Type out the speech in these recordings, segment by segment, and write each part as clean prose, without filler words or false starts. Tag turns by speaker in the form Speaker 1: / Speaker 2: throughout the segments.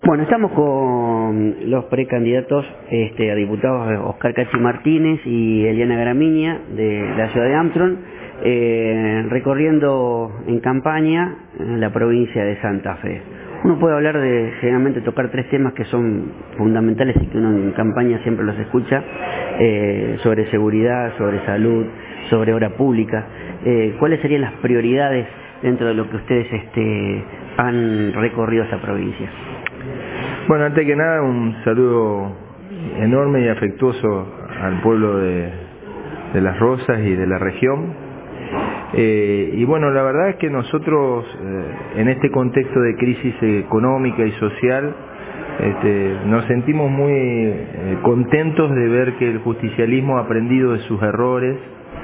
Speaker 1: Bueno, estamos con los precandidatos a diputados Oscar Cachi Martínez y Eliana Gramigna de la ciudad de Armstrong, recorriendo en campaña la provincia de Santa Fe. Uno puede hablar de, generalmente tocar tres temas que son fundamentales y que uno en campaña siempre los escucha, sobre seguridad, sobre salud, sobre obra pública. ¿Cuáles serían las prioridades dentro de lo que ustedes han recorrido esa provincia?
Speaker 2: Bueno, antes que nada, un saludo enorme y afectuoso al pueblo de Las Rosas y de la región. Y bueno, la verdad es que nosotros, en este contexto de crisis económica y social, nos sentimos muy contentos de ver que el justicialismo ha aprendido de sus errores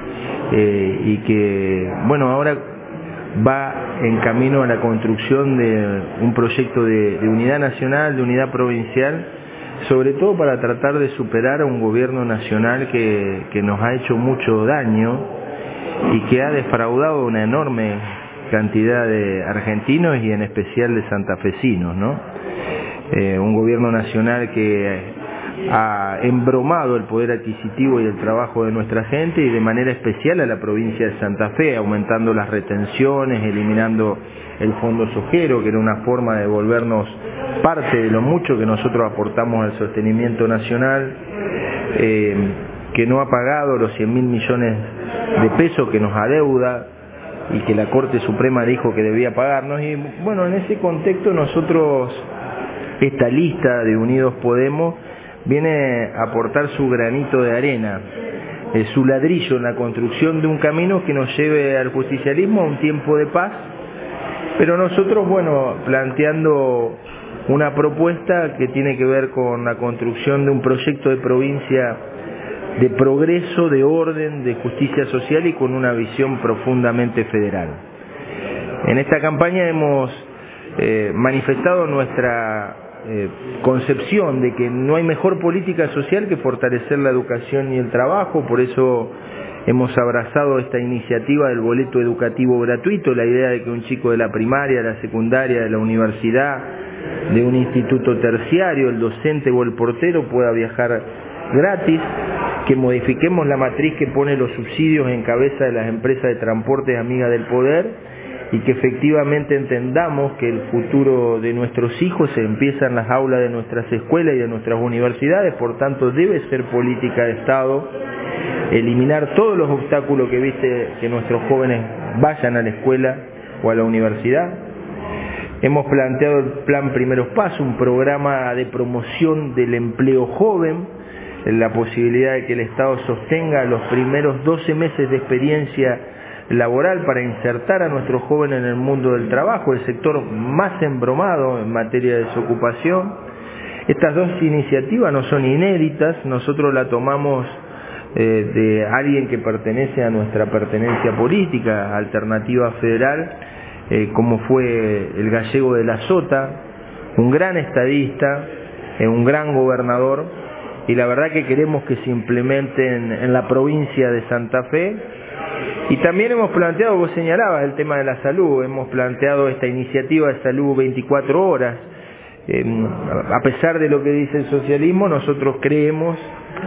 Speaker 2: y que, bueno, ahora va en camino a la construcción de un proyecto de unidad nacional, de unidad provincial, sobre todo para tratar de superar a un gobierno nacional que nos ha hecho mucho daño y que ha defraudado una enorme cantidad de argentinos y en especial de santafesinos, ¿no? Un gobierno nacional que ha embromado el poder adquisitivo y el trabajo de nuestra gente, y de manera especial a la provincia de Santa Fe, aumentando las retenciones, eliminando el fondo sojero, que era una forma de devolvernos parte de lo mucho que nosotros aportamos al sostenimiento nacional, que no ha pagado los 100.000 millones de pesos que nos adeuda y que la Corte Suprema dijo que debía pagarnos. Y bueno, en ese contexto nosotros, esta lista de Unidos Podemos viene a aportar su granito de arena, su ladrillo en la construcción de un camino que nos lleve al justicialismo a un tiempo de paz, pero nosotros, bueno, planteando una propuesta que tiene que ver con la construcción de un proyecto de provincia de progreso, de orden, de justicia social y con una visión profundamente federal. En esta campaña hemos manifestado nuestra concepción de que no hay mejor política social que fortalecer la educación y el trabajo. Por eso hemos abrazado esta iniciativa del boleto educativo gratuito, la idea de que un chico de la primaria, de la secundaria, de la universidad, de un instituto terciario, el docente o el portero pueda viajar gratis, que modifiquemos la matriz que pone los subsidios en cabeza de las empresas de transporte amigas del poder, y que efectivamente entendamos que el futuro de nuestros hijos se empieza en las aulas de nuestras escuelas y de nuestras universidades. Por tanto, debe ser política de Estado eliminar todos los obstáculos que evite que nuestros jóvenes vayan a la escuela o a la universidad. Hemos planteado el Plan Primeros Pasos, un programa de promoción del empleo joven, la posibilidad de que el Estado sostenga los primeros 12 meses de experiencia laboral para insertar a nuestros jóvenes en el mundo del trabajo, el sector más embromado en materia de desocupación. Estas dos iniciativas no son inéditas, nosotros la tomamos de alguien que pertenece a nuestra pertenencia política, Alternativa Federal, como fue el gallego de la Sota, un gran estadista, un gran gobernador, y la verdad que queremos que se implementen en la provincia de Santa Fe. Y también hemos planteado, vos señalabas, el tema de la salud, hemos planteado esta iniciativa de salud 24 horas. A pesar de lo que dice el socialismo, nosotros creemos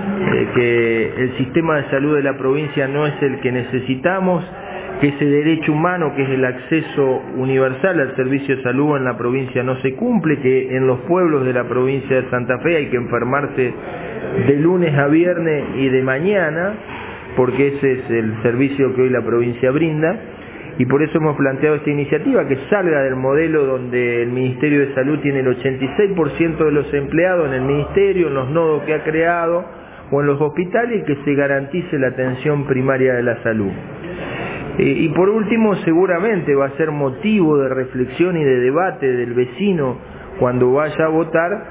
Speaker 2: que el sistema de salud de la provincia no es el que necesitamos, que ese derecho humano, que es el acceso universal al servicio de salud en la provincia, no se cumple, que en los pueblos de la provincia de Santa Fe hay que enfermarse de lunes a viernes y de mañana, porque ese es el servicio que hoy la provincia brinda, y por eso hemos planteado esta iniciativa que salga del modelo donde el Ministerio de Salud tiene el 86% de los empleados en el Ministerio, en los nodos que ha creado o en los hospitales, y que se garantice la atención primaria de la salud. Y por último, seguramente va a ser motivo de reflexión y de debate del vecino cuando vaya a votar.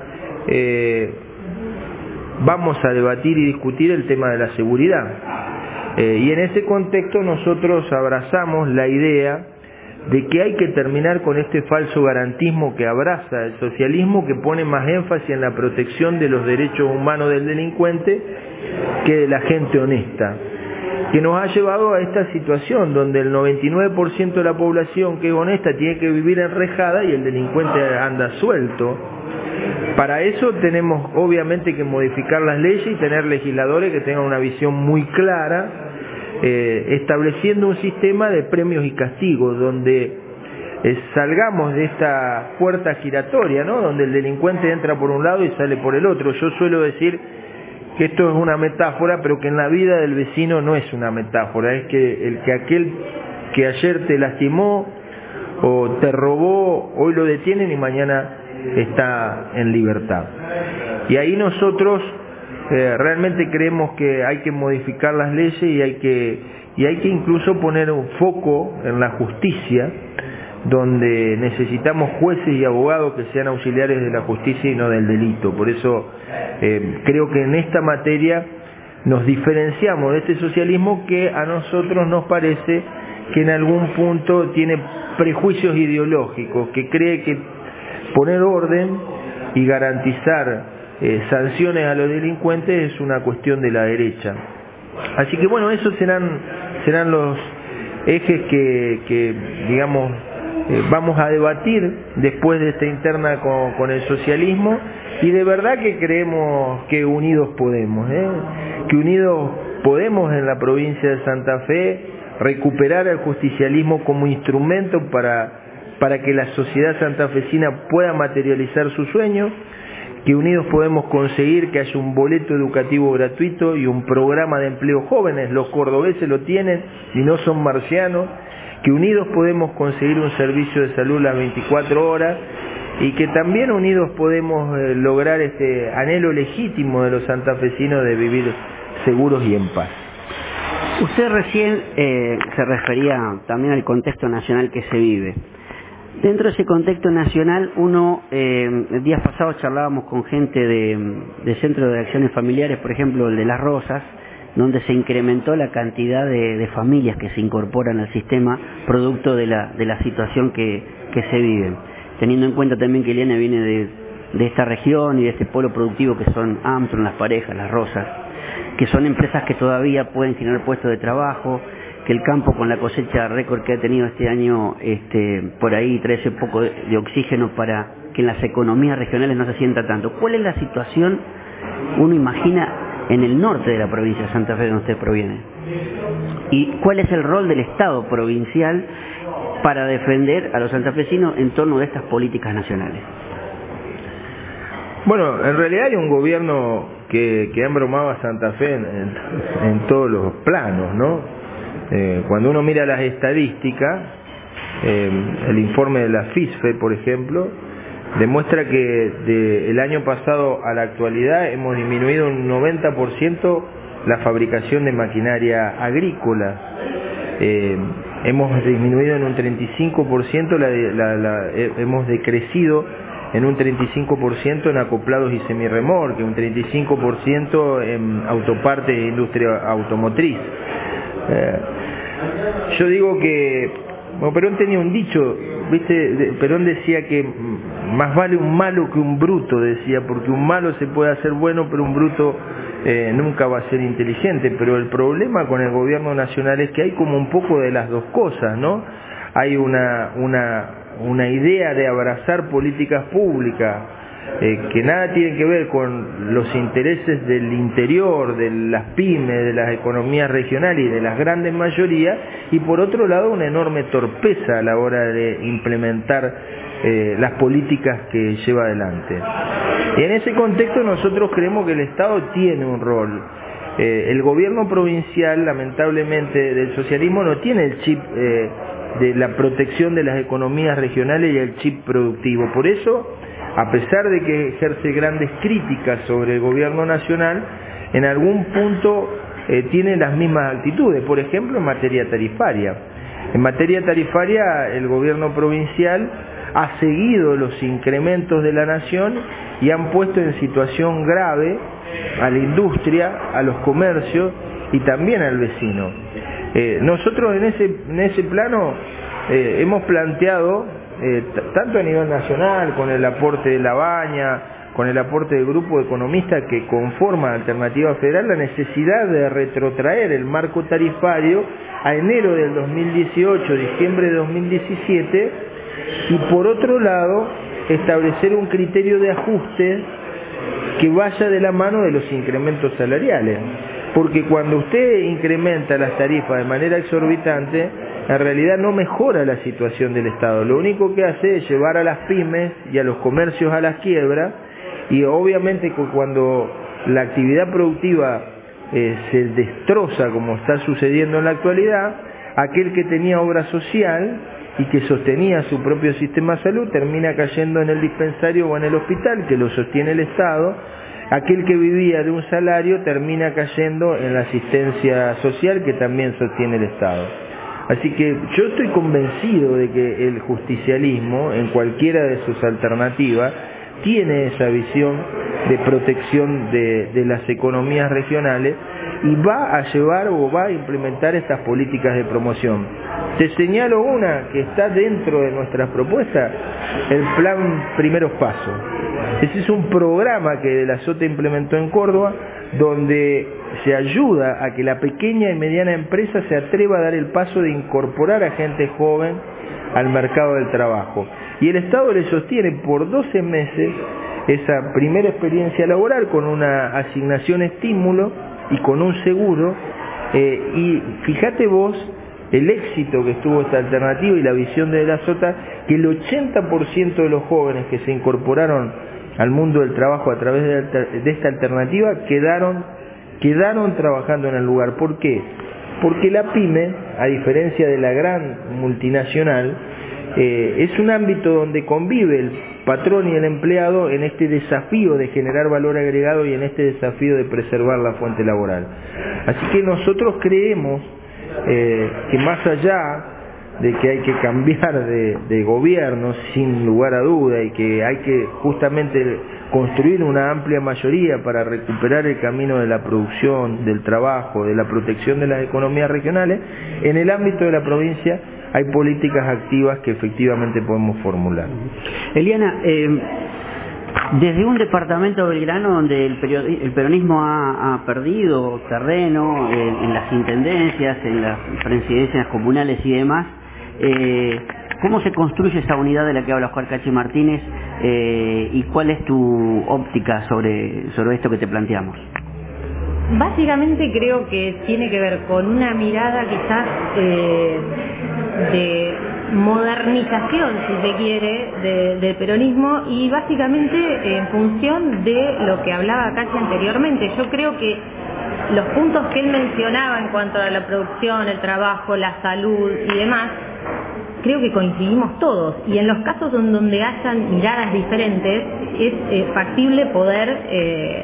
Speaker 2: Vamos a debatir y discutir el tema de la seguridad. Y en ese contexto nosotros abrazamos la idea de que hay que terminar con este falso garantismo que abraza el socialismo, que pone más énfasis en la protección de los derechos humanos del delincuente que de la gente honesta, que nos ha llevado a esta situación donde el 99% de la población que es honesta tiene que vivir enrejada y el delincuente anda suelto. Para eso tenemos obviamente que modificar las leyes y tener legisladores que tengan una visión muy clara, estableciendo un sistema de premios y castigos donde salgamos de esta puerta giratoria, ¿no? Donde el delincuente entra por un lado y sale por el otro. Yo suelo decir que esto es una metáfora, pero que en la vida del vecino no es una metáfora, es que aquel que ayer te lastimó o te robó, hoy lo detienen y mañana está en libertad. Y ahí nosotros realmente creemos que hay que modificar las leyes y hay que incluso poner un foco en la justicia, donde necesitamos jueces y abogados que sean auxiliares de la justicia y no del delito. Por eso creo que en esta materia nos diferenciamos de este socialismo que a nosotros nos parece que en algún punto tiene prejuicios ideológicos, que cree que poner orden y garantizar sanciones a los delincuentes es una cuestión de la derecha. Así que bueno, esos serán los ejes que digamos vamos a debatir después de esta interna con el socialismo, y de verdad que creemos que unidos podemos, que unidos podemos en la provincia de Santa Fe recuperar el justicialismo como instrumento para que la sociedad santafesina pueda materializar sus sueños, que unidos podemos conseguir que haya un boleto educativo gratuito y un programa de empleo jóvenes. Los cordobeses lo tienen y no son marcianos, que unidos podemos conseguir un servicio de salud las 24 horas y que también unidos podemos lograr este anhelo legítimo de los santafesinos de vivir seguros y en paz.
Speaker 1: Usted recién se refería también al contexto nacional que se vive. Dentro de ese contexto nacional, el día pasado charlábamos con gente de Centro de Acciones Familiares, por ejemplo, el de Las Rosas, donde se incrementó la cantidad de familias que se incorporan al sistema producto de la situación que se vive. Teniendo en cuenta también que Eliana viene de esta región y de este polo productivo que son Armstrong, Las Parejas, Las Rosas, que son empresas que todavía pueden generar puestos de trabajo, que el campo con la cosecha récord que ha tenido este año por ahí trae ese poco de oxígeno para que en las economías regionales no se sienta tanto. ¿Cuál es la situación, uno imagina, en el norte de la provincia de Santa Fe, donde usted proviene? ¿Y cuál es el rol del Estado provincial para defender a los santafesinos en torno de estas políticas nacionales?
Speaker 2: Bueno, en realidad hay un gobierno que ha embromado a Santa Fe en todos los planos, ¿no? Cuando uno mira las estadísticas, el informe de la FISFE, por ejemplo, demuestra que del año pasado a la actualidad hemos disminuido un 90% la fabricación de maquinaria agrícola. Hemos disminuido en un 35%, hemos decrecido en un 35% en acoplados y semirremolques, un 35% en autopartes e industria automotriz. Yo digo que, bueno, Perón tenía un dicho, ¿viste? Perón decía que más vale un malo que un bruto, decía, porque un malo se puede hacer bueno, pero un bruto nunca va a ser inteligente. Pero el problema con el gobierno nacional es que hay como un poco de las dos cosas, ¿no? Hay una idea de abrazar políticas públicas que nada tienen que ver con los intereses del interior, de las pymes, de las economías regionales y de las grandes mayorías, y por otro lado una enorme torpeza a la hora de implementar las políticas que lleva adelante. Y en ese contexto nosotros creemos que el Estado tiene un rol. El gobierno provincial, lamentablemente, del socialismo no tiene el chip de la protección de las economías regionales y el chip productivo. Por eso, a pesar de que ejerce grandes críticas sobre el gobierno nacional, en algún punto tiene las mismas actitudes. Por ejemplo, en materia tarifaria. En materia tarifaria, el gobierno provincial ha seguido los incrementos de la nación y han puesto en situación grave a la industria, a los comercios y también al vecino. Nosotros en ese plano hemos planteado, tanto a nivel nacional, con el aporte de La Baña, con el aporte del grupo de economistas que conforma Alternativa Federal, la necesidad de retrotraer el marco tarifario a enero del 2018, diciembre de 2017, y por otro lado, establecer un criterio de ajuste que vaya de la mano de los incrementos salariales, porque cuando usted incrementa las tarifas de manera exorbitante, en realidad no mejora la situación del Estado. Lo único que hace es llevar a las pymes y a los comercios a las quiebras, y obviamente cuando la actividad productiva se destroza, como está sucediendo en la actualidad, aquel que tenía obra social y que sostenía su propio sistema de salud termina cayendo en el dispensario o en el hospital, que lo sostiene el Estado. Aquel que vivía de un salario termina cayendo en la asistencia social, que también sostiene el Estado. Así que yo estoy convencido de que el justicialismo, en cualquiera de sus alternativas, tiene esa visión de protección de las economías regionales y va a llevar o va a implementar estas políticas de promoción. Te señalo una que está dentro de nuestras propuestas, el plan Primeros Pasos. Ese es un programa que de la SOTA implementó en Córdoba, donde se ayuda a que la pequeña y mediana empresa se atreva a dar el paso de incorporar a gente joven al mercado del trabajo. Y el Estado le sostiene por 12 meses esa primera experiencia laboral con una asignación estímulo y con un seguro. Y fíjate vos el éxito que tuvo esta alternativa y la visión de la SOTA, que el 80% de los jóvenes que se incorporaron al mundo del trabajo a través de esta alternativa quedaron trabajando en el lugar. ¿Por qué? Porque la pyme, a diferencia de la gran multinacional, es un ámbito donde convive el patrón y el empleado en este desafío de generar valor agregado y en este desafío de preservar la fuente laboral. Así que nosotros creemos que más allá de que hay que cambiar de gobierno sin lugar a duda y que hay que justamente construir una amplia mayoría para recuperar el camino de la producción, del trabajo, de la protección de las economías regionales, en el ámbito de la provincia hay políticas activas que efectivamente podemos formular.
Speaker 1: Eliana, desde un departamento belgrano donde el peronismo ha perdido terreno en las intendencias, en las presidencias comunales y demás, ¿cómo se construye esa unidad de la que habla Oscar Cachi Martínez y cuál es tu óptica sobre esto que te planteamos?
Speaker 3: Básicamente creo que tiene que ver con una mirada quizás de modernización, si se quiere, del peronismo, y básicamente en función de lo que hablaba Cachi anteriormente. Yo creo que los puntos que él mencionaba en cuanto a la producción, el trabajo, la salud y demás, creo que coincidimos todos, y en los casos donde hayan miradas diferentes es factible poder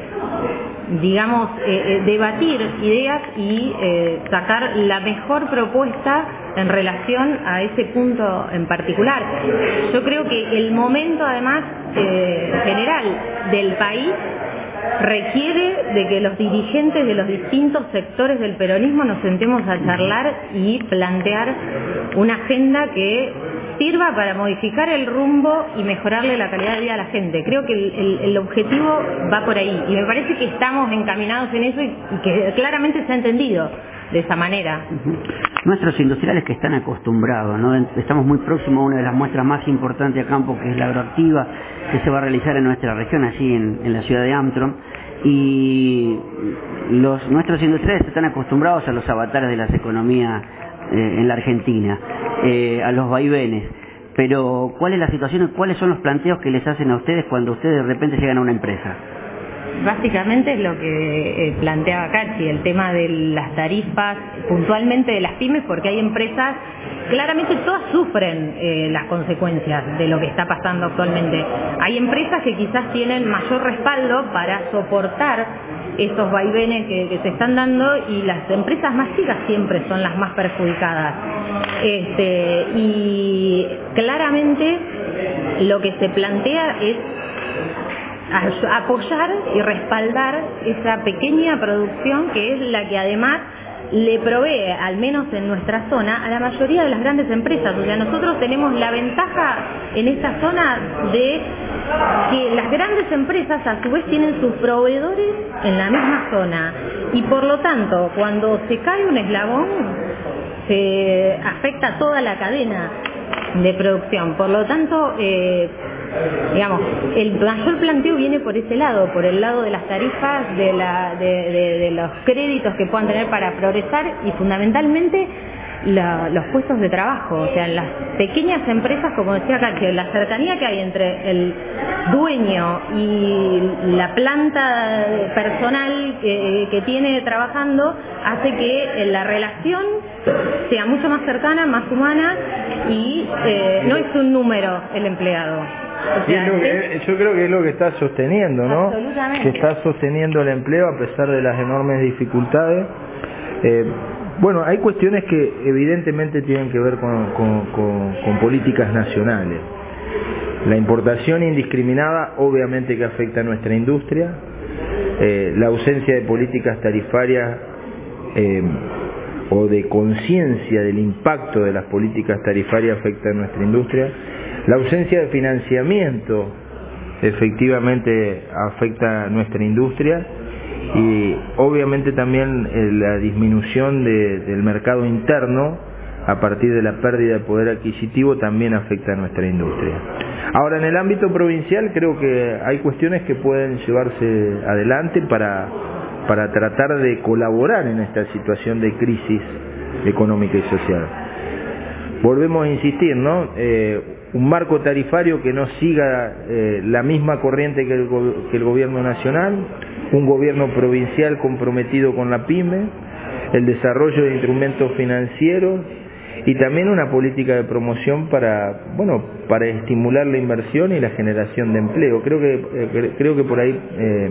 Speaker 3: debatir ideas y sacar la mejor propuesta en relación a ese punto en particular. Yo creo que el momento además general del país requiere de que los dirigentes de los distintos sectores del peronismo nos sentemos a charlar y plantear una agenda que sirva para modificar el rumbo y mejorarle la calidad de vida a la gente. Creo que el objetivo va por ahí y me parece que estamos encaminados en eso y que claramente se ha entendido de esa manera.
Speaker 1: Nuestros industriales que están acostumbrados, ¿no? Estamos muy próximos a una de las muestras más importantes a campo, que es la agroactiva, que se va a realizar en nuestra región, allí en la ciudad de Armstrong, y nuestros industriales están acostumbrados a los avatares de las economías en la Argentina, a los vaivenes. Pero ¿cuál es la situación y cuáles son los planteos que les hacen a ustedes cuando ustedes de repente llegan a una empresa?
Speaker 3: Básicamente es lo que planteaba Cachi, el tema de las tarifas, puntualmente de las pymes, porque hay empresas, claramente todas sufren las consecuencias de lo que está pasando actualmente. Hay empresas que quizás tienen mayor respaldo para soportar esos vaivenes que se están dando, y las empresas más chicas siempre son las más perjudicadas. Y claramente lo que se plantea es apoyar y respaldar esa pequeña producción, que es la que además le provee, al menos en nuestra zona, a la mayoría de las grandes empresas. O sea, nosotros tenemos la ventaja en esta zona de que las grandes empresas a su vez tienen sus proveedores en la misma zona, y por lo tanto cuando se cae un eslabón se afecta toda la cadena de producción. Por lo tanto, digamos, el mayor planteo viene por ese lado, por el lado de las tarifas, de los créditos que puedan tener para progresar y fundamentalmente los puestos de trabajo, o sea, las pequeñas empresas, como decía acá, que la cercanía que hay entre el dueño y la planta personal que tiene trabajando hace que la relación sea mucho más cercana, más humana y no es un número el empleado. O sea,
Speaker 2: yo creo que es lo que está sosteniendo, ¿no?
Speaker 3: Absolutamente.
Speaker 2: Que está sosteniendo el empleo a pesar de las enormes dificultades. Bueno, hay cuestiones que evidentemente tienen que ver con políticas nacionales. La importación indiscriminada obviamente que afecta a nuestra industria, la ausencia de políticas tarifarias o de conciencia del impacto de las políticas tarifarias afecta a nuestra industria, la ausencia de financiamiento efectivamente afecta a nuestra industria y obviamente también la disminución del mercado interno a partir de la pérdida de poder adquisitivo también afecta a nuestra industria. Ahora, en el ámbito provincial creo que hay cuestiones que pueden llevarse adelante para tratar de colaborar en esta situación de crisis económica y social. Volvemos a insistir, ¿no? Un marco tarifario que no siga la misma corriente que el gobierno nacional, un gobierno provincial comprometido con la pyme, el desarrollo de instrumentos financieros y también una política de promoción para estimular la inversión y la generación de empleo. Creo que por ahí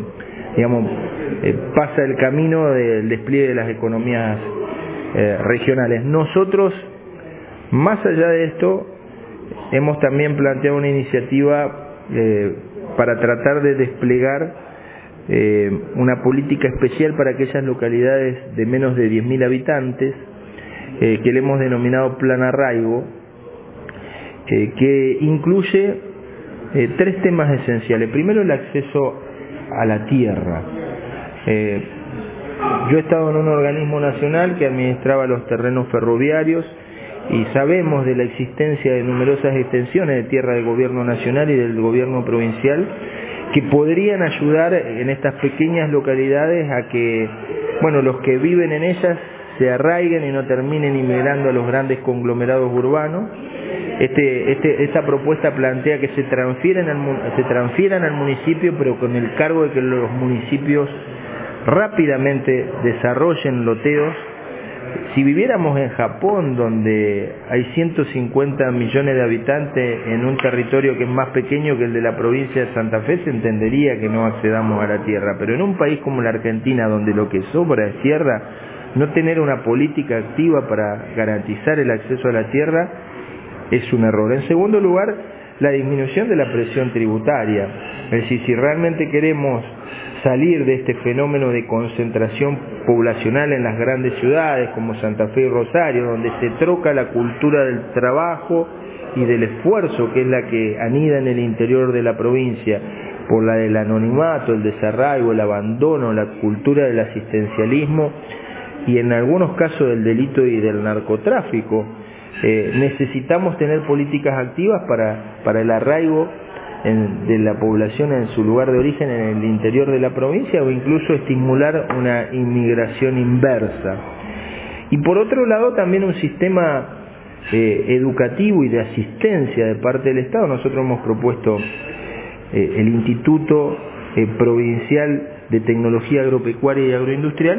Speaker 2: pasa el camino del despliegue de las economías regionales. Nosotros, más allá de esto, hemos también planteado una iniciativa para tratar de desplegar una política especial para aquellas localidades de menos de 10.000 habitantes, que le hemos denominado Plan Arraigo, que incluye 3 temas esenciales. Primero, el acceso a la tierra. Yo he estado en un organismo nacional que administraba los terrenos ferroviarios y sabemos de la existencia de numerosas extensiones de tierra del gobierno nacional y del gobierno provincial que podrían ayudar en estas pequeñas localidades a que, los que viven en ellas se arraiguen y no terminen inmigrando a los grandes conglomerados urbanos. Esta propuesta plantea que se transfieran al municipio, pero con el cargo de que los municipios rápidamente desarrollen loteos. Si viviéramos en Japón, donde hay 150 millones de habitantes en un territorio que es más pequeño que el de la provincia de Santa Fe, se entendería que no accedamos a la tierra. Pero en un país como la Argentina, donde lo que sobra es tierra, no tener una política activa para garantizar el acceso a la tierra es un error. En segundo lugar, la disminución de la presión tributaria. Es decir, si realmente queremos salir de este fenómeno de concentración poblacional en las grandes ciudades como Santa Fe y Rosario, donde se troca la cultura del trabajo y del esfuerzo, que es la que anida en el interior de la provincia, por la del anonimato, el desarraigo, el abandono, la cultura del asistencialismo y en algunos casos del delito y del narcotráfico, necesitamos tener políticas activas para el arraigo de la población en su lugar de origen en el interior de la provincia o incluso estimular una inmigración inversa. Y por otro lado también un sistema educativo y de asistencia de parte del Estado. Nosotros hemos propuesto el Instituto Provincial de Tecnología Agropecuaria y Agroindustrial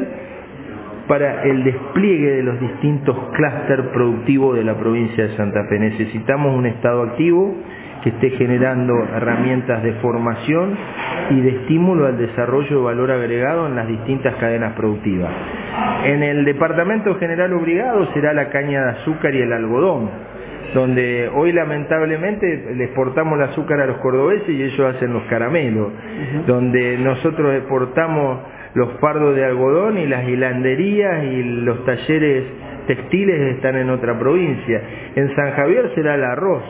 Speaker 2: para el despliegue de los distintos clústeres productivos de la provincia de Santa Fe. Necesitamos un Estado activo que esté generando herramientas de formación y de estímulo al desarrollo de valor agregado en las distintas cadenas productivas. En el departamento general obligado será la caña de azúcar y el algodón, donde hoy lamentablemente le exportamos el azúcar a los cordobeses y ellos hacen los caramelos, donde nosotros exportamos los fardos de algodón y las hilanderías y los talleres textiles están en otra provincia. En San Javier será el arroz,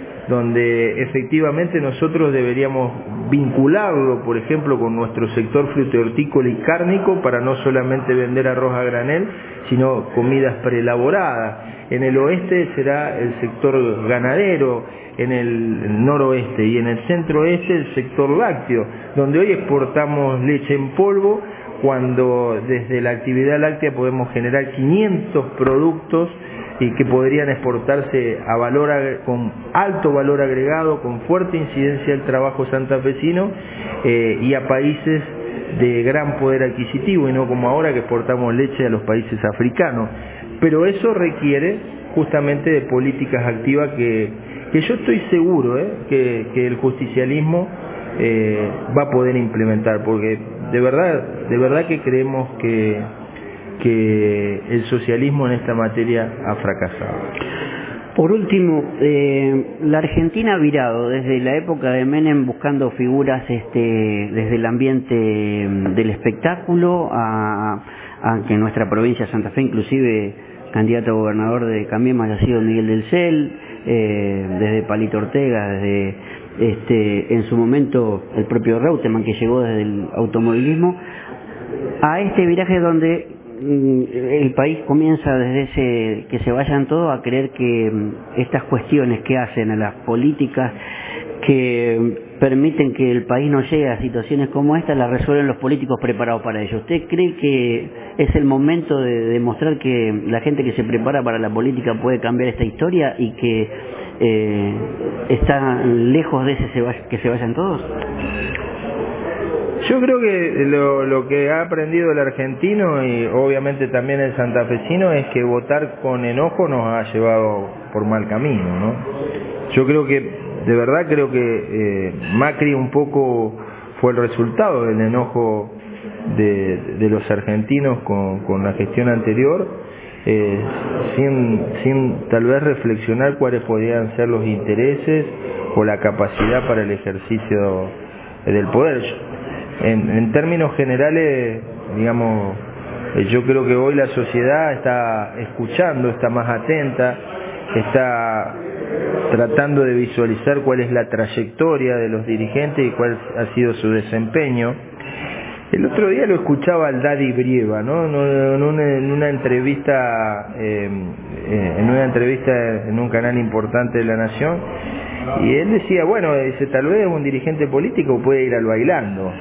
Speaker 2: donde efectivamente nosotros deberíamos vincularlo, por ejemplo, con nuestro sector frutícola y cárnico para no solamente vender arroz a granel, sino comidas preelaboradas. en el oeste será el sector ganadero, en el noroeste, y en el centro-oeste el sector lácteo, donde hoy exportamos leche en polvo, cuando desde la actividad láctea podemos generar 500 productos y que podrían exportarse con alto valor agregado, con fuerte incidencia del trabajo santafesino y a países de gran poder adquisitivo, y no como ahora que exportamos leche a los países africanos. Pero eso requiere justamente de políticas activas que yo estoy seguro que el justicialismo va a poder implementar, porque de verdad que creemos que el socialismo en esta materia ha fracasado.
Speaker 1: Por último, la Argentina ha virado desde la época de Menem buscando figuras desde el ambiente del espectáculo a que en nuestra provincia de Santa Fe, inclusive candidato a gobernador de Cambiemos haya sido Miguel del Cel, desde Palito Ortega, desde en su momento el propio Reutemann, que llegó desde el automovilismo, a este viraje donde el país comienza desde que se vayan todos a creer que estas cuestiones que hacen a las políticas que permiten que el país no llegue a situaciones como esta las resuelven los políticos preparados para ello. ¿Usted cree que es el momento de demostrar que la gente que se prepara para la política puede cambiar esta historia y que está lejos de que se vayan todos?
Speaker 2: Yo creo que lo que ha aprendido el argentino y obviamente también el santafesino es que votar con enojo nos ha llevado por mal camino, ¿no? Yo creo que, de verdad creo que Macri un poco fue el resultado del enojo de los argentinos con la gestión anterior, sin tal vez reflexionar cuáles podrían ser los intereses o la capacidad para el ejercicio del poder. En términos generales, digamos, yo creo que hoy la sociedad está escuchando, está más atenta, está tratando de visualizar cuál es la trayectoria de los dirigentes y cuál ha sido su desempeño. El otro día lo escuchaba al Daddy Brieva, ¿no? En una entrevista en un canal importante de La Nación, y él decía, bueno, tal vez un dirigente político puede ir al bailando.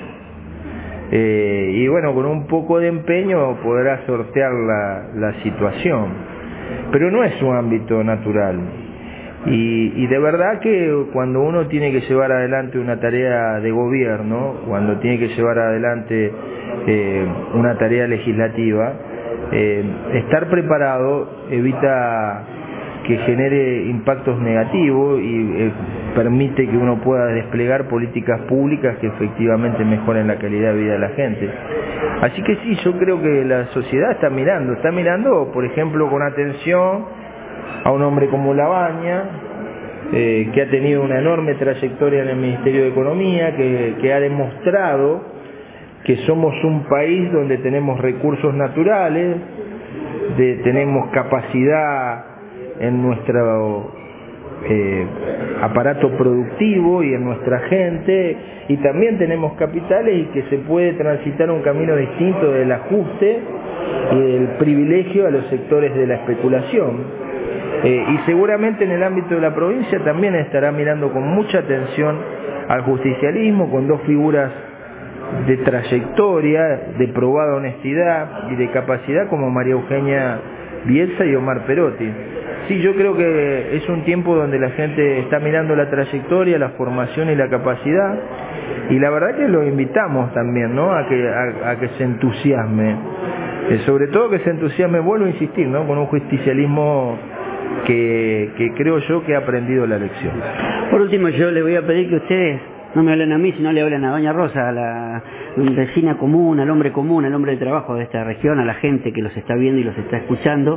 Speaker 2: Y bueno, con un poco de empeño podrá sortear la situación, pero no es su ámbito natural. Y de verdad que cuando uno tiene que llevar adelante una tarea de gobierno, cuando tiene que llevar adelante una tarea legislativa, estar preparado evita que genere impactos negativos y permite que uno pueda desplegar políticas públicas que efectivamente mejoren la calidad de vida de la gente. Así que sí, yo creo que la sociedad está mirando, por ejemplo, con atención a un hombre como Labaña, que ha tenido una enorme trayectoria en el Ministerio de Economía, que ha demostrado que somos un país donde tenemos recursos naturales, tenemos capacidad en nuestro aparato productivo y en nuestra gente, y también tenemos capitales, y que se puede transitar un camino distinto del ajuste y del privilegio a los sectores de la especulación. Y seguramente en el ámbito de la provincia también estará mirando con mucha atención al justicialismo, con dos figuras de trayectoria, de probada honestidad y de capacidad como María Eugenia Bielsa y Omar Perotti. Sí, yo creo que es un tiempo donde la gente está mirando la trayectoria, la formación y la capacidad, y la verdad que lo invitamos también, ¿no?, a que se entusiasme, sobre todo que se entusiasme, vuelvo a insistir, ¿no?, con un justicialismo que creo yo que ha aprendido la lección.
Speaker 1: Por último, yo le voy a pedir que ustedes no me hablen a mí, sino le hablen a Doña Rosa, a la vecina común, al hombre de trabajo de esta región, a la gente que los está viendo y los está escuchando.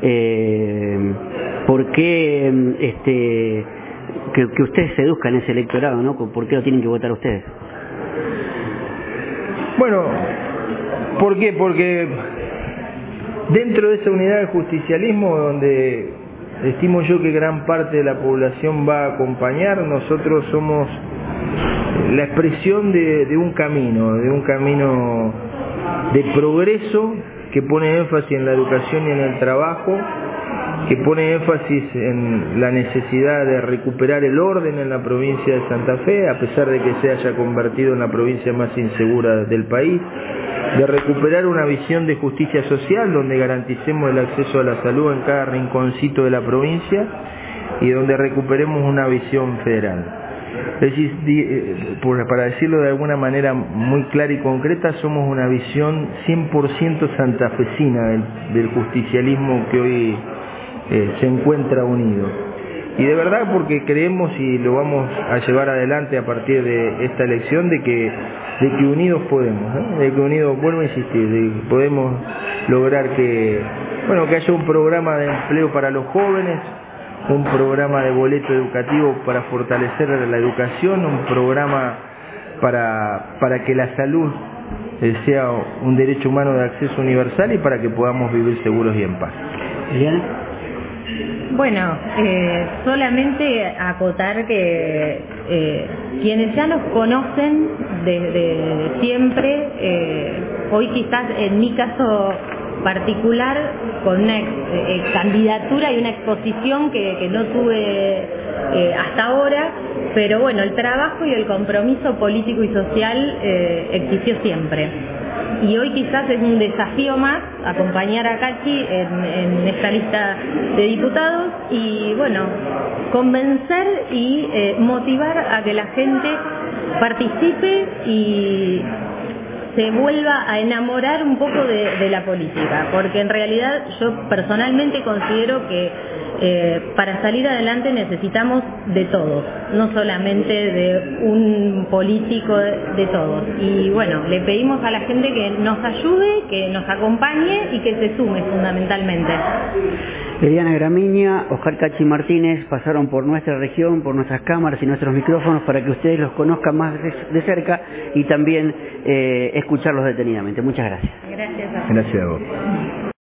Speaker 1: ¿Por qué que ustedes seduzcan ese electorado, ¿no? ¿Por qué lo tienen que votar ustedes?
Speaker 2: Bueno, ¿por qué? Porque dentro de esa unidad de justicialismo, donde estimo yo que gran parte de la población va a acompañar, nosotros somos la expresión de un camino de progreso que pone énfasis en la educación y en el trabajo, que pone énfasis en la necesidad de recuperar el orden en la provincia de Santa Fe, a pesar de que se haya convertido en la provincia más insegura del país, de recuperar una visión de justicia social donde garanticemos el acceso a la salud en cada rinconcito de la provincia y donde recuperemos una visión federal. Es decir, para decirlo de alguna manera muy clara y concreta, somos una visión 100% santafesina del justicialismo que hoy se encuentra unido. Y de verdad porque creemos, y lo vamos a llevar adelante a partir de esta elección, de que unidos podemos, de que unidos, vuelvo a insistir, de que podemos lograr que haya un programa de empleo para los jóvenes, un programa de boleto educativo para fortalecer la educación, un programa para que la salud sea un derecho humano de acceso universal y para que podamos vivir seguros y en paz.
Speaker 1: ¿Liliana?
Speaker 3: Bueno, solamente acotar que quienes ya nos conocen desde siempre, hoy quizás en mi caso particular, con una candidatura y una exposición que no tuve hasta ahora, pero bueno, el trabajo y el compromiso político y social existió siempre. Y hoy quizás es un desafío más acompañar a Cachi en esta lista de diputados y bueno, convencer y motivar a que la gente participe y se vuelva a enamorar un poco de la política, porque en realidad yo personalmente considero que para salir adelante necesitamos de todos, no solamente de un político, de todos. Y bueno, le pedimos a la gente que nos ayude, que nos acompañe y que se sume fundamentalmente.
Speaker 1: Liliana Gramigna, Oscar Cachi Martínez pasaron por nuestra región, por nuestras cámaras y nuestros micrófonos para que ustedes los conozcan más de cerca y también escucharlos detenidamente. Muchas gracias.
Speaker 3: Gracias a
Speaker 2: Gracias a vos.